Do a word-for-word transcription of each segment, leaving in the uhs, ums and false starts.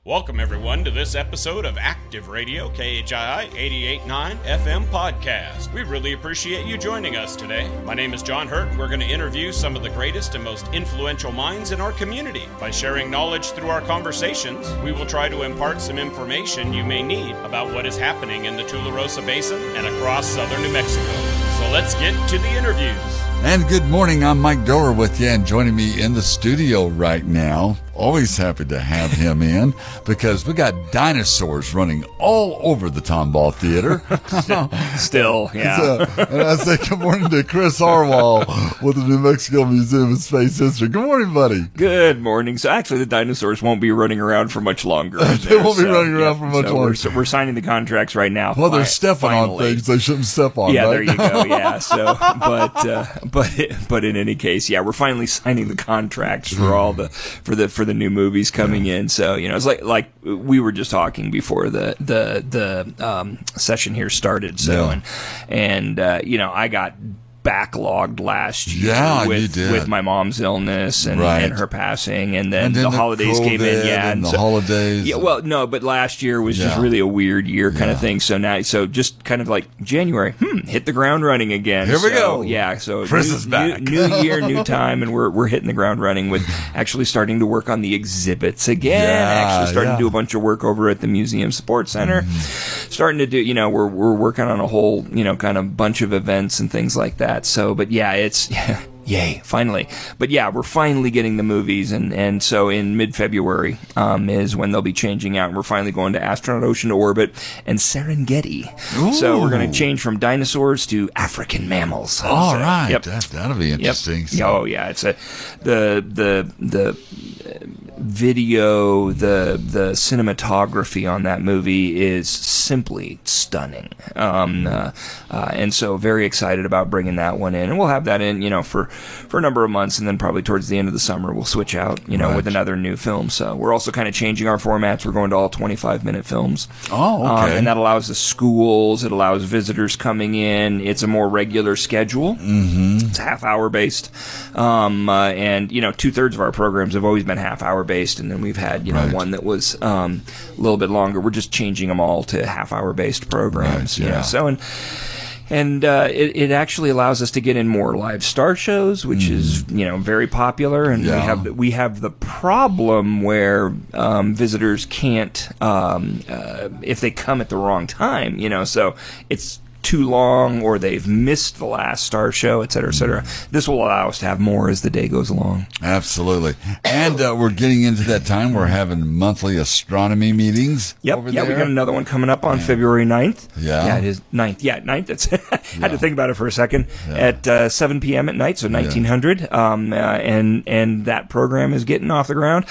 Welcome, everyone, to this episode of Active Radio, K H I I eighty-eight point nine F M podcast. We really appreciate you joining us today. My name is John Hurt, and we're going to interview some of the greatest and most influential minds in our community. By sharing knowledge through our conversations, we will try to impart some information you may need about what is happening in the Tularosa Basin and across southern New Mexico. So let's get to the interviews. And good morning, I'm Mike Doller with you, and joining me in the studio right now, always happy to have him in, because we got dinosaurs running all over the Tomball Theater. Still, yeah. So, and I say good morning to Chris Harwell with the New Mexico Museum of Space History. Good morning, buddy. Good morning. So actually, the dinosaurs won't be running around for much longer. They won't be so, running around yeah, for much so longer. We're, so we're signing the contracts right now. Well, they're stepping finally. on things they shouldn't step on, Yeah, right? there you go, yeah. So, but, uh, but, but in any case, yeah, we're finally signing the contracts for all the, for the, for the new movies coming in. So, you know, it's like, like we were just talking before the, the, the, um, session here started. So, Yeah. and, and, uh, you know, I got backlogged last year Yeah, with, you did. with my mom's illness and, Right. and her passing, and then, And then the, the holidays came in, COVID yeah, and the so- holidays. Yeah, well, no, but last year was just Yeah. really a weird year kind Yeah. of thing. So now, so just kind of like January, hmm, hit the ground running again. Here we So, go. Yeah, so Chris new, is back. New, new year, new time, and we're we're hitting the ground running with actually starting to work on the exhibits again. Yeah, actually starting yeah. to do a bunch of work over at the Museum Support Center. Mm-hmm. Starting to do, you know, we're we're working on a whole, you know, kind of bunch of events and things like that. So, but yeah, it's. Yay, finally. But yeah, we're finally getting the movies, and, and so in mid-February um, is when they'll be changing out, and we're finally going to Astronaut Ocean to Orbit and Serengeti. Ooh. So we're going to change from dinosaurs to African mammals. All So, right. Yep. That, that'll be interesting. Yep. So- Oh yeah, it's a the the the video, the the cinematography on that movie is simply stunning. Um, uh, uh, and so very excited about bringing that one in, and we'll have that in, you know, for for a number of months, and then probably towards the end of the summer we'll switch out, you know, Right. with another new film. So we're also kind of changing our formats. We're going to all twenty-five minute films. Oh, Um, okay. and that allows the schools, it allows visitors coming in. It's a more regular schedule. Mm-hmm. It's half hour based. Um, uh, and, you know, two thirds of our programs have always been half hour based. And then we've had, you know, Right. one that was um, a little bit longer. We're just changing them all to half hour based programs. Right, You yeah. know, so, and, and uh, it, it actually allows us to get in more live star shows, which is, you know, very popular. And Yeah. we have we have the problem where um, visitors can't, um, uh, if they come at the wrong time, you know, so it's too long or they've missed the last star show, et cetera, et cetera. This will allow us to have more as the day goes along. Absolutely. And uh, we're getting into that time. We're having monthly astronomy meetings Yep. over Yeah, there. we got another one coming up on February ninth. Yeah. Yeah, it is ninth. Yeah, ninth. That's I had Yeah. to think about it for a second. At uh, seven p.m. at night, so nineteen hundred. Um, uh, and, and that program is getting off the ground.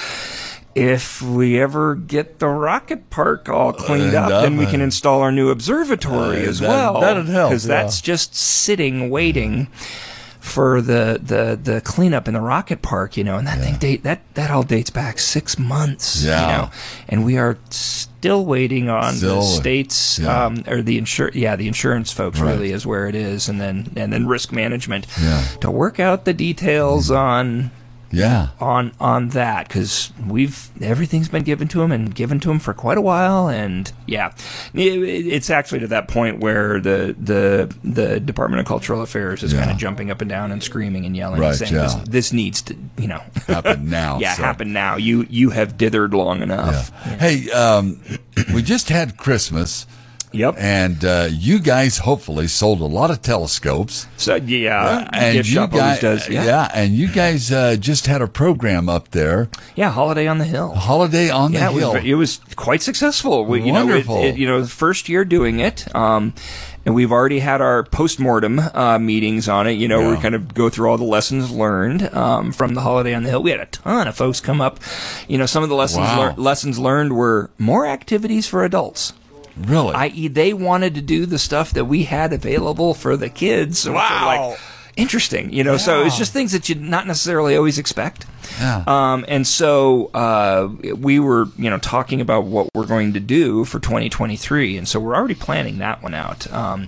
If we ever get the rocket park all cleaned Cleaned up, up, then we uh, can install our new observatory uh, as that- well. that'd help, Because yeah. that's just sitting, waiting for the, the, the cleanup in the rocket park, you know, and that thing date that, that all dates back six months, Yeah. you know, and we are still waiting on Still, the states, yeah. um, or the insur yeah, the insurance folks Right. really is where it is, and then and then risk management Yeah. to work out the details on Yeah. on on that, because we've everything's been given to him and given to him for quite a while, and yeah, it, it's actually to that point where the the the Department of Cultural Affairs is Yeah. kind of jumping up and down and screaming and yelling Right, and saying yeah. this, this needs to, you know, Happen now. yeah, so. happen now. You you have dithered long enough. Yeah. Hey, um, we just had Christmas. Yep. And uh, you guys hopefully sold a lot of telescopes. So yeah, the and gift you shop guys, always does. Yeah. yeah, and you guys uh, just had a program up there, Yeah, Holiday on the Hill. Holiday on the Yeah, it Hill. was, it was quite successful. We, you Wonderful. know, it, it, you know, first year doing it, um, and we've already had our post-mortem uh, meetings on it. You know, where we Yeah. kind of go through all the lessons learned um, from the Holiday on the Hill. We had a ton of folks come up. You know, some of the lessons Wow. lear- lessons learned were more activities for adults. Really? that is, they wanted to do the stuff that we had available for the kids. So Wow. for like, interesting, you know. So it's just things that you not necessarily always expect. Yeah. Um, and so uh, we were, you know, talking about what we're going to do for twenty twenty-three, and so we're already planning that one out, um,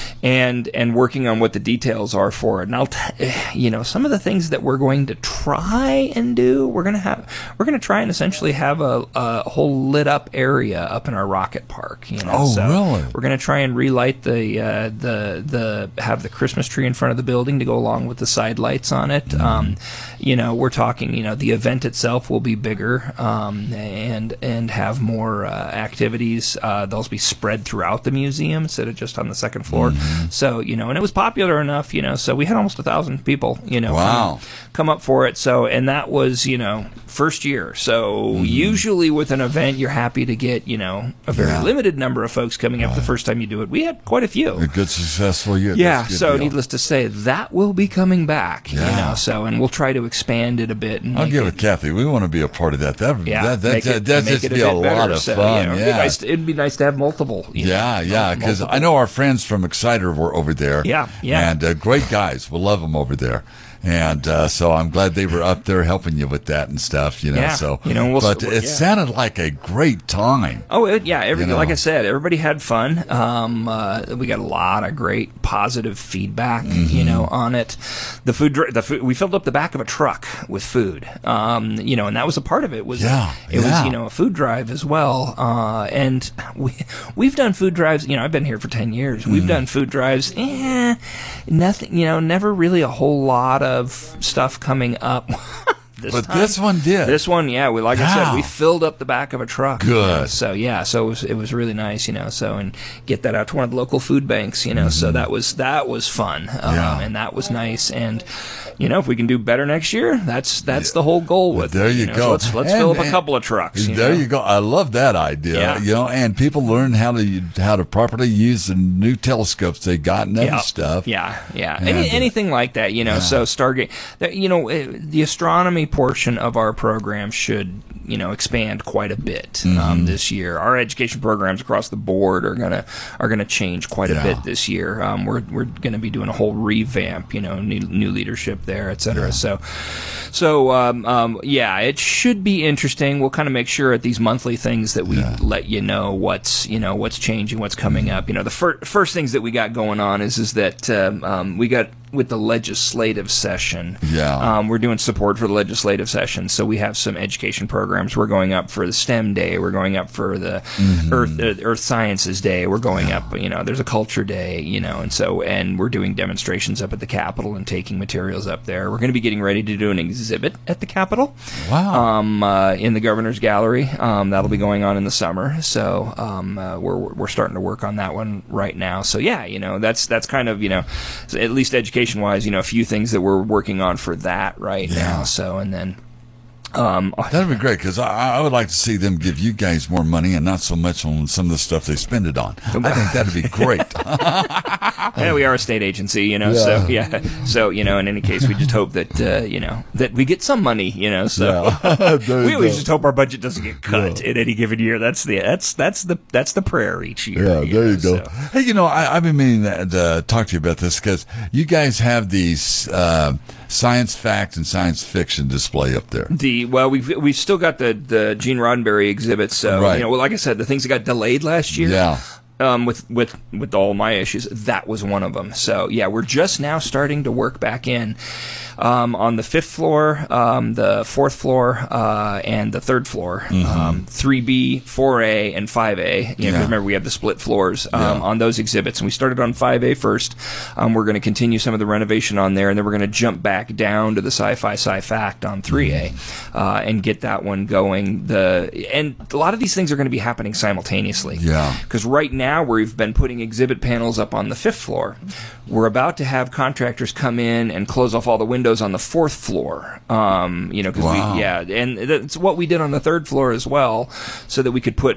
and and working on what the details are for it. And I'll, t- you know, some of the things that we're going to try and do, we're gonna have, we're gonna try and essentially have a, a whole lit up area up in our rocket park. You know, Oh, so really? we're gonna try and relight the uh, the the have the Christmas tree in front of the building to go along with the side lights on it. Mm-hmm. Um, you know, we're talking, you know, the event itself will be bigger um, and and have more uh, activities. Uh, they'll be spread throughout the museum instead of just on the second floor. Mm-hmm. So, you know, and it was popular enough, you know, so we had almost a thousand people, you know, Wow. come, come up for it. So, and that was, you know, first year. So Mm-hmm. usually with an event, you're happy to get, you know, a very Yeah. limited number of folks coming up the first time you do it. We had quite a few. A good, successful year. Yeah, That's a good so deal. needless to say, that will be coming back. You Yeah. know, so and we'll try to expand it a bit. And I'll make give it, it, Kathy. We want to be a part of that. That yeah, that that make it, that make just it be a, bit lot better. of So, fun. you know, Yeah. it'd, be nice to, it'd be nice to have multiple. You Yeah, know, yeah, because multiple. I know our friends from Exciter were over there. Yeah, yeah. And uh, great guys. We'll love them over there. And uh, so I'm glad they were up there helping you with that and stuff, you know. Yeah, So, you know, we'll- but it yeah. sounded like a great time. Oh it, yeah, every, You know. like I said, everybody had fun. Um, uh, we got a lot of great positive feedback, Mm-hmm. you know, on it. The food, dri- the food, we filled up the back of a truck with food, um, you know, and that was a part of it. Was Yeah, it yeah. was you know a food drive as well, uh, and we we've done food drives. You know, I've been here for ten years. We've Mm-hmm. done food drives. Eh, nothing. You know, never really a whole lot of stuff coming up. This But time. this one did. This one, yeah, we like I said, Wow. we filled up the back of a truck. Good. You know, so yeah, so it was it was really nice, you know. So and get that out to one of the local food banks, you know. So that was that was fun, um, Mm-hmm. Yeah. and that was nice. And you know, if we can do better next year, that's that's the whole goal with There it. you know. go. So let's let's And- fill up a and- couple of trucks. You There know? you go. I love that idea. Yeah. You know, and people learn how to how to properly use the new telescopes they got and other Yeah. stuff. Yeah, yeah. And, Any, uh, anything like that, you know. So Stargate, that, you know, eh, the astronomy portion of our program should, you know, expand quite a bit Mm-hmm. um, this year. Our education programs across the board are gonna are gonna change quite Yeah. a bit this year. Um, we're we're gonna be doing a whole revamp, you know, new new leadership there, et cetera. So, so um, um, yeah, it should be interesting. We'll kind of make sure at these monthly things that we Yeah. let you know what's you know what's changing, what's coming up. You know, the fir- first things that we got going on is is that um, um, we got with the legislative session. Yeah. Um, we're doing support for the legislative session, so we have some education programs. We're going up for the STEM Day. We're going up for the Earth uh, Earth Sciences Day. We're going up. You know, there's a Culture Day. You know, and so and we're doing demonstrations up at the Capitol and taking materials up there. We're going to be getting ready to do an exhibit at the Capitol. Wow. Um, uh, in the Governor's Gallery. Um, that'll be going on in the summer. So um, uh, we're we're starting to work on that one right now. So yeah, you know, that's that's kind of you know, at least education wise, you know, a few things that we're working on for that right Yeah. now. So and then. Um, That'd be great because I, I would like to see them give you guys more money and not so much on some of the stuff they spend it on. I think that'd be great. yeah, we are a state agency, you know, so yeah, so you know, in any case, we just hope that uh, you know that we get some money, you know. So There we you always go. just hope our budget doesn't get cut Yeah. in any given year. That's the that's that's the that's the prayer each year. Yeah, there you know, go. so. Hey, you know, I, I've been meaning to uh, talk to you about this because you guys have these uh, science fact and science fiction display up there. The well, we've we've still got the the Gene Roddenberry exhibit. So Right. you know, well, like I said, the things that got delayed last year. Yeah. Um, with with with all my issues, that was one of them. So yeah, we're just now starting to work back in um, on the fifth floor, um, the fourth floor, uh, and the third floor, um, three B, four A, and five A. You know, 'cause Yeah. remember we have the split floors um, Yeah. on those exhibits, and we started on five A first. Um, we're going to continue some of the renovation on there, and then we're going to jump back down to the sci-fi, sci-fact on three A, uh, and get that one going. The and a lot of these things are going to be happening simultaneously. Yeah. Because right now we've been putting exhibit panels up on the fifth floor. We're about to have contractors come in and close off all the windows on the fourth floor. Um, you know, because Wow. we yeah, and that's what we did on the third floor as well, so that we could put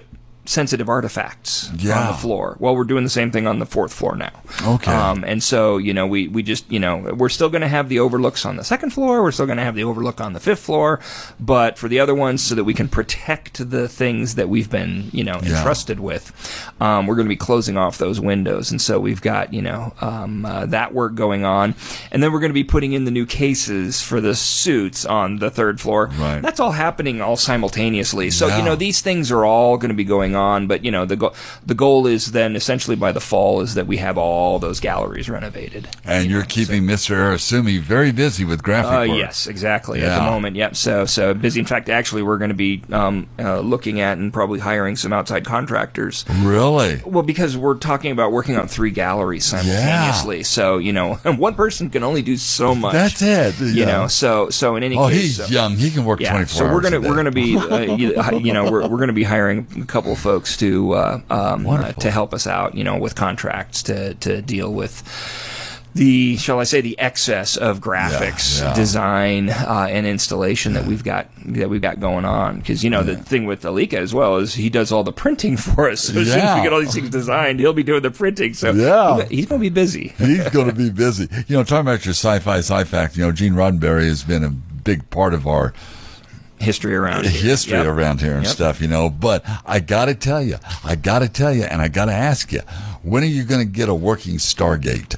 sensitive artifacts Yeah. on the floor. Well, we're doing the same thing on the fourth floor now. Okay. Um, and so, you know, we, we just, you know, we're still going to have the overlooks on the second floor. We're still going to have the overlook on the fifth floor. But for the other ones, so that we can protect the things that we've been, you know, Yeah. entrusted with, um, we're going to be closing off those windows. And so we've got, you know, um, uh, that work going on. And then we're going to be putting in the new cases for the suits on the third floor. Right. That's all happening all simultaneously. So, Yeah. you know, these things are all going to be going on, but you know the go- the goal is then essentially by the fall is that we have all those galleries renovated. And you're keeping Mister Arasumi very busy with graphic Uh, work. yes, exactly. At Yeah. the moment, yep. So so busy. In fact, actually, we're going to be um, uh, looking at and probably hiring some outside contractors. Really? Well, because we're talking about working on three galleries simultaneously. So you know, one person can only do so much. That's it. You Yeah. know, so so in any Oh, case, he's so- young. He can work yeah, twenty-four so we're hours gonna a day. we're gonna be uh, you, you know we're we're gonna be hiring a couple of folks to uh, um, uh, Wonderful. to help us out, you know, with contracts to to deal with the, shall I say, the excess of graphics, Yeah, yeah. design, uh, and installation that we've got that we've got going on. Because you know the thing with Alika as well is he does all the printing for us. So as soon as Yeah. we get all these things designed, he'll be doing the printing. So Yeah. he- he's going to be busy. He's going to be busy. You know, talking about your sci-fi, sci-fact, you know, Gene Roddenberry has been a big part of our History around here. history Yep. around here and Yep. stuff, you know. But I got to tell you, I got to tell you, and I got to ask you, when are you going to get a working Stargate?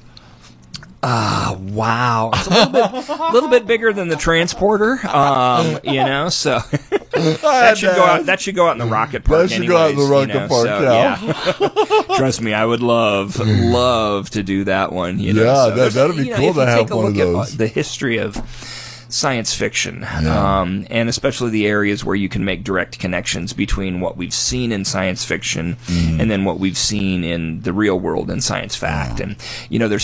Ah, wow. It's a little bit, a little bit bigger than the transporter, um, you know, so that should go out, that should go out in the rocket park. That should go out in the anyways, rocket you know, park, so, yeah. Trust me, I would love, love to do that one, you know. Yeah, so that- there's- that'd be you know, cool if to you have take a one of look at, uh, those. the history of science fiction, Yeah. um, and especially the areas where you can make direct connections between what we've seen in science fiction Mm. and then what we've seen in the real world in science fact. And you know, there's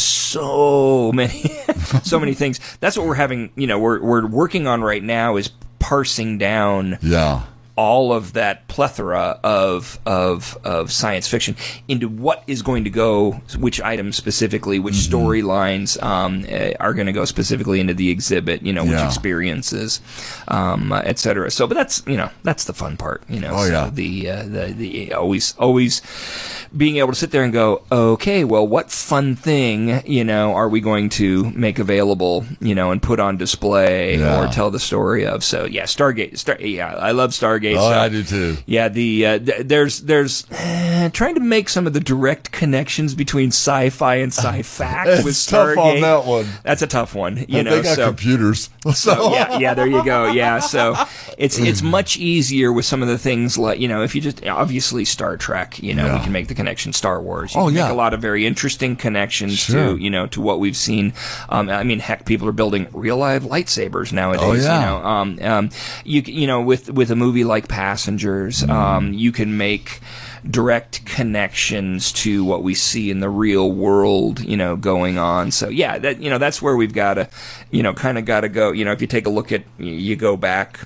so many, so many things. That's what we're having. You know, we're we're working on right now is parsing down Yeah. all of that plethora of of of science fiction into what is going to go, which items specifically, which Mm-hmm. storylines um, uh, are going to go specifically into the exhibit, you know, which Yeah. experiences, um, uh, et cetera. So, but that's you know that's the fun part, you know. Oh, so yeah. The uh, the the always always being able to sit there and go, okay, well, what fun thing, you know, are we going to make available, you know, and put on display Yeah. or tell the story of? So, yeah, Stargate. Star, yeah, I love Stargate. Oh, so, I do too. yeah, the uh, th- there's there's uh, trying to make some of the direct connections between sci-fi and sci-fact It's with tough Stargate. on that one. That's a tough one, you And know. they got so. computers. So yeah, yeah, there you go. Yeah, so it's it's much easier with some of the things like, you know, if you just obviously Star Trek, you know, Yeah. we can make the connection Star Wars. You Oh, can yeah. make a lot of very interesting connections Sure. to, you know, to what we've seen. Um, I mean, heck, people are building real live lightsabers nowadays. Oh, yeah. You know, um, um, you c- you know, with with a movie like Passengers, Mm. um, you can make direct connections to what we see in the real world, you know, going on. So yeah, that, you know, that's where we've got to, you know, kind of got to go. You know, if you take a look at, you go back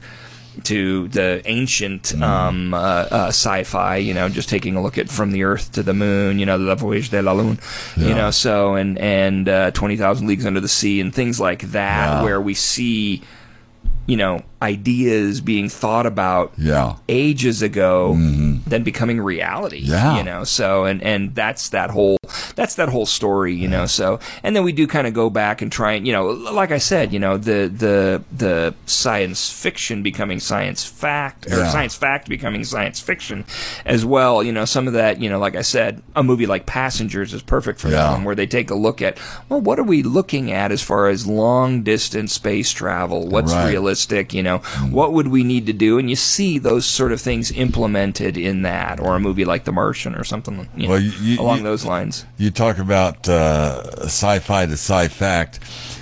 to the ancient um, uh, uh, sci-fi, you know, just taking a look at From the Earth to the Moon, you know, La Voyage de la Lune, you Yeah. know, so, and, and uh, twenty thousand Leagues Under the Sea and things like that, Yeah. where we see, you know, ideas being thought about Yeah. ages ago, then becoming reality. Yeah. You know, so and and that's that whole that's that whole story, you know. So and then we do kind of go back and try and, you know, like I said, you know, the the the science fiction becoming science fact, or Yeah. science fact becoming science fiction as well. You know, some of that, you know, like I said, a movie like Passengers is perfect for Yeah. that one, where they take a look at, well, what are we looking at as far as long distance space travel? What's Right. realistic? You know, what would we need to do? And you see those sort of things implemented in that, or a movie like The Martian or something, you know, Well, you- you- along you- those lines. You talk about uh, sci-fi to sci-fact.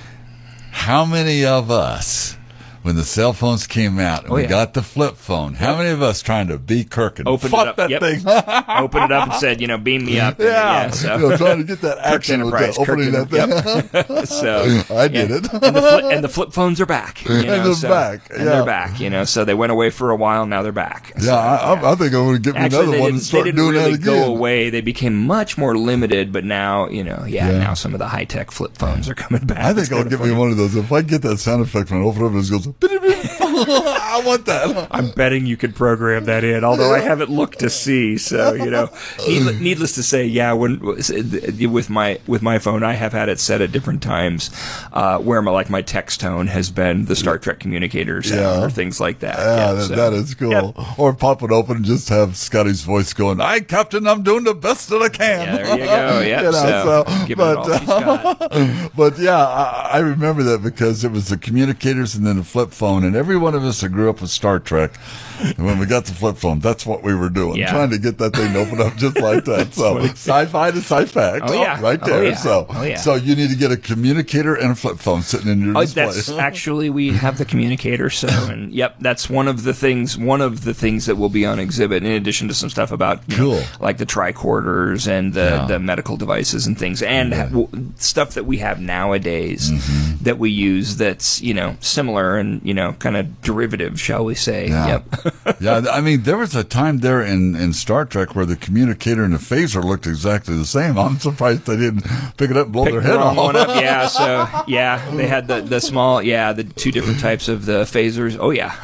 How many of us, when the cell phones came out and Oh, we yeah. got the flip phone, how many of us trying to be Kirk and Opened fuck it up, that yep. thing? Open it up and said, you know, beam me up. And, Yeah, yeah. So. you know, trying to get that action with Enterprise, the opening Kirk that thing. Yep. So I did yeah. it. and, the flip, and the flip phones are back. You know, And they're so- back, And yeah. they're back. You know, so they went away for a while. Now they're back. So, Yeah, I, I, I think I'm going to get me Actually, another they one didn't, and start they didn't doing really that again. go away. They became much more limited, but now, you know, yeah, Yeah. now some of the high tech flip phones are coming back. I It's think I'll kinda get funny. me one of those. If I get that sound effect when I open up, it goes. I want that. I'm betting you could program that in, although I haven't looked to see. So, you know, needless, needless to say, yeah, when with my with my phone, I have had it set at different times uh, where my, like my text tone has been the Star Trek communicator sound Yeah. or things like that. Yeah, Yeah, that, so- that is cool. Yep. Or pop it open and just have Scotty's voice going, "Aye, Captain, I'm doing the best that I can." Yeah, there you go. Yep, You know, so, give it all she's got. but yeah, I, I remember that because it was the communicators and then the flip phone, and every one of us that grew up with Star Trek, when we got the flip phone, that's what we were doing, Yeah. trying to get that thing to open up just like that. So sci-fi to sci-fi, Oh, yeah. right Oh, there. yeah. So, Oh, yeah. so you need to get a communicator and a flip phone sitting in your Oh, display. that's actually we have the communicator. So, and yep, that's one of the things. One of the things that will be on exhibit, in addition to some stuff about you Cool. know, like the tricorders and the, Yeah. the medical devices and things, and Yeah. ha- w- stuff that we have nowadays Mm-hmm. that we use that's you know similar and you know kind of derivative, shall we say? Yeah. Yep. Yeah, I mean, there was a time there in, in Star Trek where the communicator and the phaser looked exactly the same. I'm surprised they didn't pick it up and blow Pick their the head wrong off. one up. Yeah, so yeah, they had the, the small, yeah, the two different types of the phasers. Oh yeah,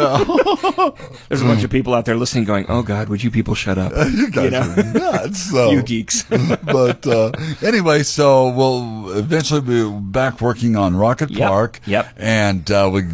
there's a bunch of people out there listening, going, "Oh God, would you people shut up?" You guys know? are nuts. So. You geeks. but uh, anyway, so we'll eventually be back working on Rocket Yep, Park. yep. And uh, we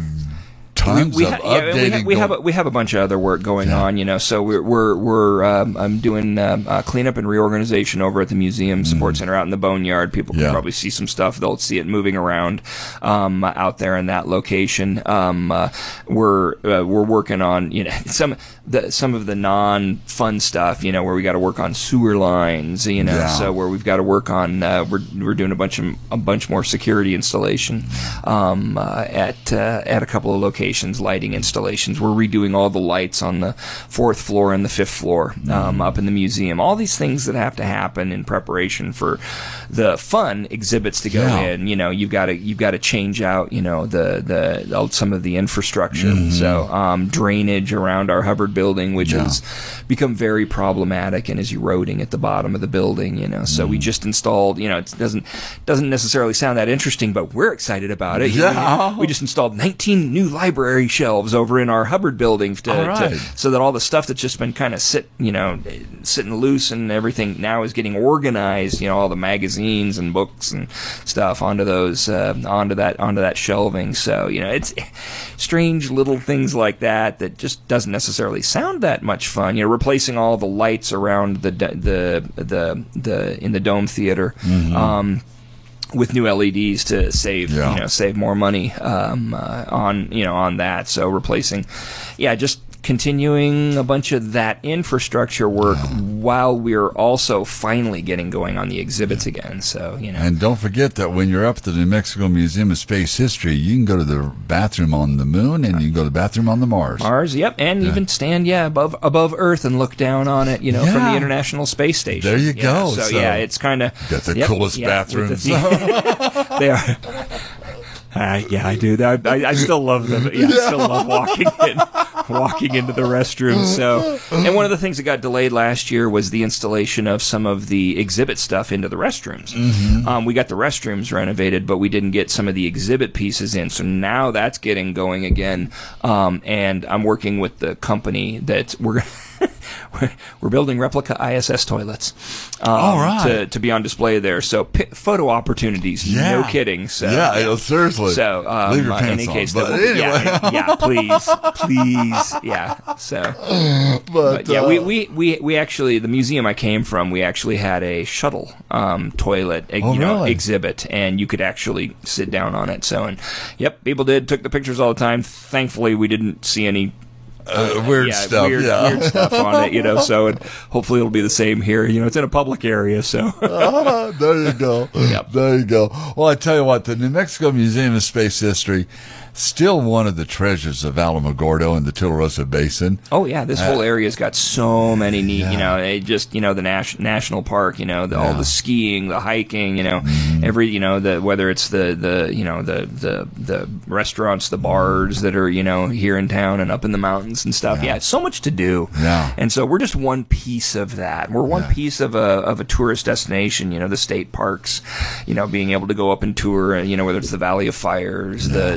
tons we, of ha- yeah, updating. we, ha- we have going- a, we have a bunch of other work going Yeah. on, you know. So we're we're, we're um, I'm doing um, uh, cleanup and reorganization over at the museum support center out in the Boneyard. People can Mm. Yeah. probably see some stuff. They'll see it moving around um, out there in that location. Um, uh, we're uh, we're working on you know some the some of the non fun stuff, you know, where we got to work on sewer lines, you know. Yeah. So where we've got to work on uh, we're we're doing a bunch of a bunch more security installation um, uh, at uh, at a couple of locations, lighting installations. We're redoing all the lights on the fourth floor and the fifth floor um, up in the museum. All these things that have to happen in preparation for the fun exhibits to go Yeah. in. You know, you've got to you've got to change out you know the the some of the infrastructure. So um, drainage around our Hubbard building, which Yeah. has become very problematic and is eroding at the bottom of the building. You know, so we just installed. You know, it doesn't doesn't necessarily sound that interesting, but we're excited about it. You know, Yeah. we just installed nineteen new library shelves over in our Hubbard building to, All right. to so that all the stuff that's just been kind of sit, you know, sitting loose and everything now is getting organized. You know, all the magazines and books and stuff onto those uh, onto that onto that shelving. So you know, it's strange little things like that that just doesn't necessarily sound that much fun. You know, replacing all the lights around the the the the in the Dome Theater. Um, with new L E Ds to save, Yeah. you know, save more money um, uh, on, you know, on that. So replacing, yeah, just continuing a bunch of that infrastructure work while we're also finally getting going on the exhibits again. So you know, And don't forget that when you're up at the New Mexico Museum of Space History, you can go to the bathroom on the moon and you can go to the bathroom on the Mars. Mars, yep, and even stand, yeah, above above Earth and look down on it, you know, from Yeah. the International Space Station. There you Yeah, go. So, So yeah, it's kind of got the coolest bathrooms. they are. Uh, yeah, I do. I, I, I still love them. Yeah, I still love walking in, walking into the restroom. So, and one of the things that got delayed last year was the installation of some of the exhibit stuff into the restrooms. Um, we got the restrooms renovated, but we didn't get some of the exhibit pieces in. So now that's getting going again. Um, and I'm working with the company that we're. We're, we're building replica I S S toilets um, All right. to, to be on display there. So p- photo opportunities, Yeah. no kidding. So yeah, you know, seriously. so, um, Leave your uh, pants in any on. case, But that will be- anyway. yeah, yeah, please, please, yeah. So, but, but yeah, uh, we, we, we, we actually, the museum I came from, we actually had a shuttle um, toilet, uh, Oh, you know, really? exhibit, and you could actually sit down on it. So, and yep, people did took the pictures all the time. Thankfully, we didn't see any. uh, weird yeah, stuff. weird, yeah. weird stuff on it, you know. So, and hopefully, it'll be the same here. You know, it's in a public area, so. Ah, there you go. Yep. There you go. Well, I tell you what, the New Mexico Museum of Space History, still one of the treasures of Alamogordo and the Tularosa Basin. Oh yeah, this whole area's got so many neat, yeah. you know, it just, you know, the nas- national park, you know, the, all Yeah. Mm-hmm. the skiing, the hiking, you know, every, you know, the, whether it's the, the, you know, the, the, the restaurants, the bars that are, you know, here in town and up in the mountains and stuff. Yeah, it's so much to do. Yeah. And so we're just one piece of that. We're one Yeah. piece of a, of a tourist destination, you know, the state parks, you know, being able to go up and tour, you know, whether it's the Valley of Fires, the, the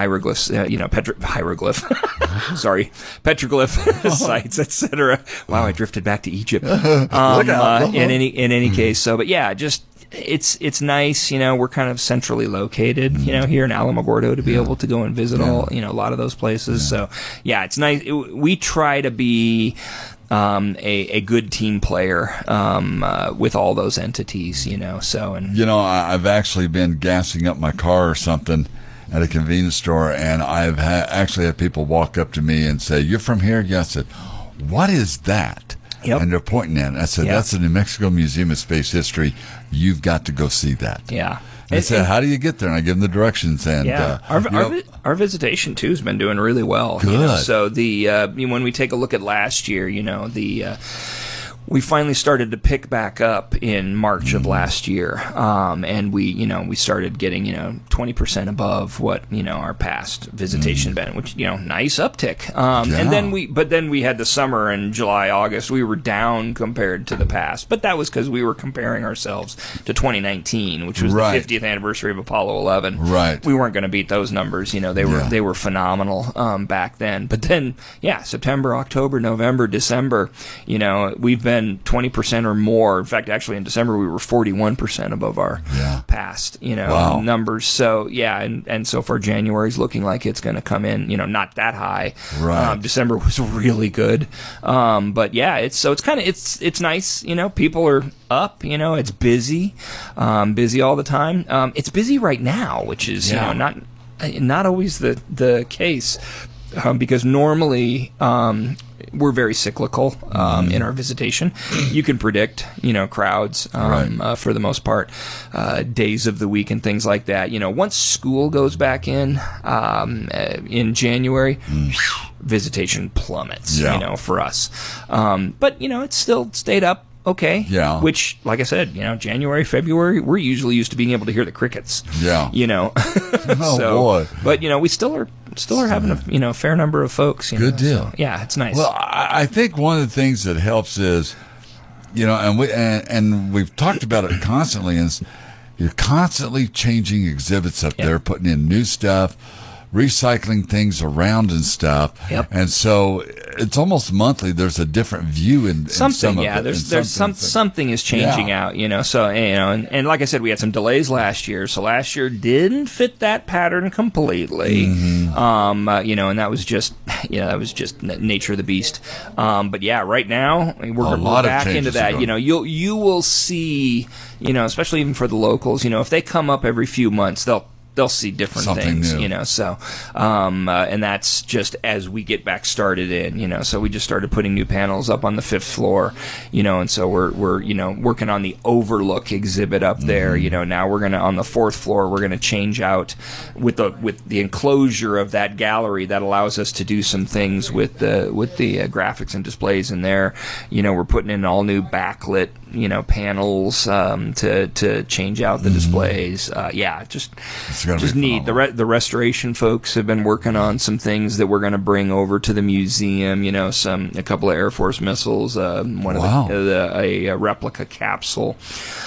hieroglyphs, uh, you know, petro- hieroglyph, sorry, petroglyph sites, et cetera. Wow, I drifted back to Egypt. Um, uh, in any in any case, so but yeah, just. It's it's nice, you know. We're kind of centrally located, you know, here in Alamogordo to be yeah. able to go and visit yeah. all, you know, a lot of those places. Yeah. So, yeah, it's nice. It, we try to be um, a a good team player um, uh, with all those entities, you know. So, and you know, I've actually been gassing up my car or something at a convenience store, and I've ha- actually had people walk up to me and say, "You're from here?" Yes. I said, "What is that?" Yep. And they're pointing at it. I said, yeah. that's the New Mexico Museum of Space History. You've got to go see that. Yeah. And I said, and, how do you get there? And I give them the directions. And yeah. uh, our, our, vi- our visitation, too, has been doing really well. Good. You know? So the uh, when we take a look at last year, you know, the... Uh, we finally started to pick back up in March mm. of last year, um, and we, you know, we started getting, you know, twenty percent above what, you know, our past visitation mm. been, which, you know, nice uptick. Um, yeah. And then we, but then we had the summer in July, August. We were down compared to the past, but that was because we were comparing ourselves to twenty nineteen, which was right. the fiftieth anniversary of Apollo eleven. Right. We weren't going to beat those numbers. You know, they were yeah. they were phenomenal um, back then. But then, yeah, September, October, November, December. You know, we've been twenty percent or more. In fact, actually in December we were forty-one percent above our yeah. past, you know, wow. numbers. So yeah, and, and so far January's looking like it's going to come in, you know, not that high. Right. Um, December was really good. Um, but yeah, it's so it's kind of it's it's nice, you know, people are up, you know, it's busy, um, busy all the time. Um, it's busy right now, which is yeah. you know not not always the the case. Um, because normally um, we're very cyclical um, in our visitation. You can predict, you know, crowds um, right. uh, for the most part, uh, days of the week and things like that. You know, once school goes back in um, uh, in January, mm. visitation plummets. Yeah. You know, for us. Um, but you know, it's still stayed up. Okay. Yeah. Which, like I said, you know, January, February, we're usually used to being able to hear the crickets. Yeah. You know. oh so, boy. But you know, we still are still are having a you know fair number of folks. You Good know, deal. So, yeah, it's nice. Well, I, I think one of the things that helps is, you know, and we and, and we've talked about it constantly, is you're constantly changing exhibits up yep. there, putting in new stuff, recycling things around and stuff. Yep. And so it's almost monthly. There's a different view in, in something. some Yeah, of it, there's there's some something is changing yeah. out. You know, so you know, and, and like I said, we had some delays last year. So last year didn't fit that pattern completely. Mm-hmm. Um, uh, you know, and that was just you know that was just n- nature of the beast. Um, but yeah, right now we're, we're back into that. You know, you'll you will see. You know, especially even for the locals. You know, if they come up every few months, they'll. They'll see different Something things, new. you know. So, um, uh, and that's just as we get back started in, you know. So we just started putting new panels up on the fifth floor, you know, and so we're we're you know working on the overlook exhibit up there, mm-hmm. you know. Now we're gonna on the fourth floor we're gonna change out with the with the enclosure of that gallery that allows us to do some things with the with the uh, graphics and displays in there. You know, we're putting in all new backlit, you know, panels um, to to change out the mm-hmm. displays. Uh, yeah, just. Just neat. The re- the restoration folks have been working on some things that we're going to bring over to the museum. You know, some a couple of Air Force missiles, uh, one wow. of the, uh, the a, a replica capsule.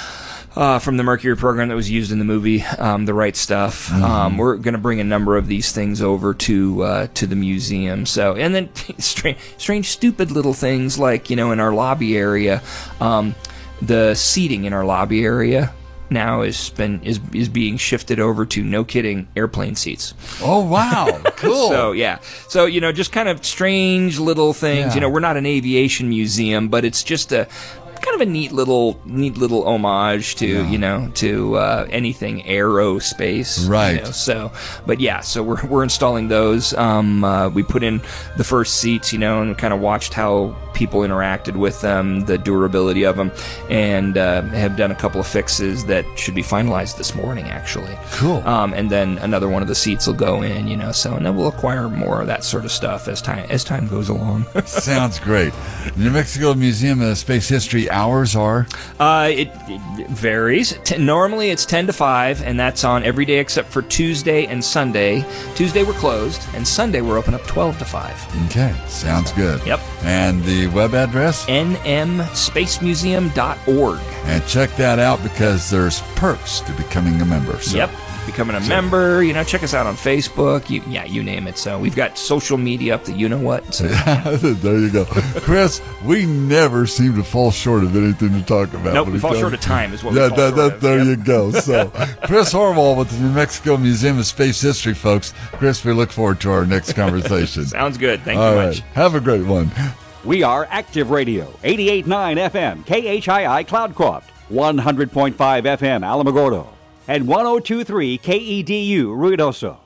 Uh, from the Mercury program that was used in the movie, um, The Right Stuff. Mm-hmm. Um, we're going to bring a number of these things over to uh, to the museum. So, and then strange, strange, stupid little things like, you know, in our lobby area, um, the seating in our lobby area now is been is is being shifted over to, no kidding, airplane seats. Oh wow, cool. So yeah, so you know, just kind of strange little things. Yeah. You know, we're not an aviation museum, but it's just a kind of a neat little neat little homage to yeah. you know to uh, anything aerospace. Right. You know? So, but yeah, so we're we're installing those. Um, uh, we put in the first seats, you know, and kind of watched how people interacted with them, the durability of them, and uh, have done a couple of fixes that should be finalized this morning, actually. Cool. Um, and then another one of the seats will go in, you know. So, and then we'll acquire more of that sort of stuff as time as time goes along. Sounds great. New Mexico Museum of Space History hours are? Uh, it, it varies. T- normally it's ten to five, and that's on every day except for Tuesday and Sunday. Tuesday we're closed, and Sunday we're open up twelve to five. Okay, sounds good. Yep. And the web address? N M space museum dot org. And check that out because there's perks to becoming a member. So Yep. becoming a member. You know, check us out on Facebook. You, yeah, you name it. So we've got social media up to you know what. So. There you go. Chris, we never seem to fall short of anything to talk about. Nope, we fall comes. short of time is what yeah, we fall that, short that, of. There yep. you go. So, Chris Horval with the New Mexico Museum of Space History, folks. Chris, we look forward to our next conversation. Sounds good. Thank All you right. much. Have a great one. We are Active Radio, eighty-eight point nine F M, K H I I Cloudcroft, one hundred point five F M Alamogordo, and one oh two point three K E D U Ruidoso.